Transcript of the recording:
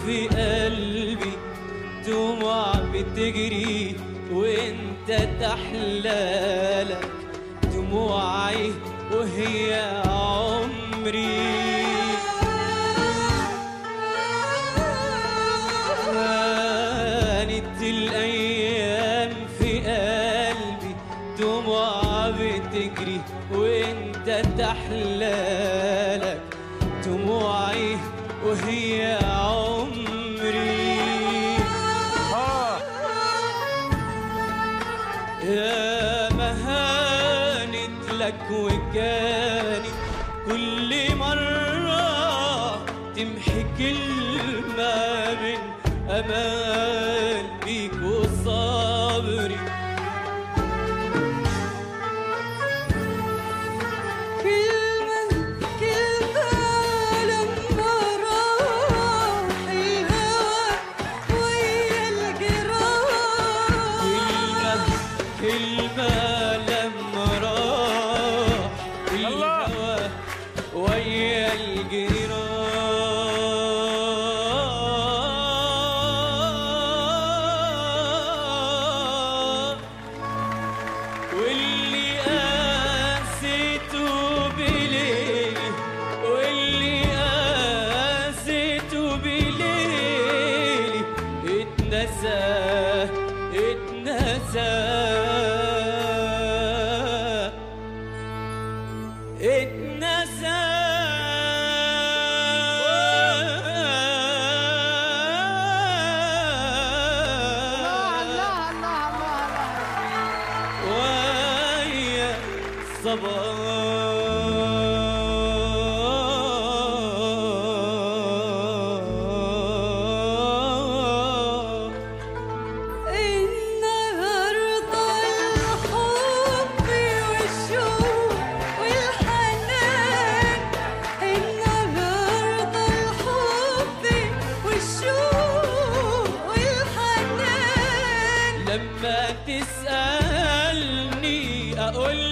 في قلبي دموع بتجري وانت تحلالك دموعي وهي عمري. كانت الأيام في قلبي دموع بتجري وانت تحلالك دموعي وهي عمري. يا مهانت لك وكانت كل مرة تمحي كلمة من أمال بيك وصبري. كلمة لما راح الهوى ويا الجيران واللي قاسيته بليلي واللي قاسيته بليلي اتنسى اتنسى اتنسى. ويا الصباح النهارده الحب والشوق والحنان. النهارده الحب والشوق والحنان. لما تسألني أقول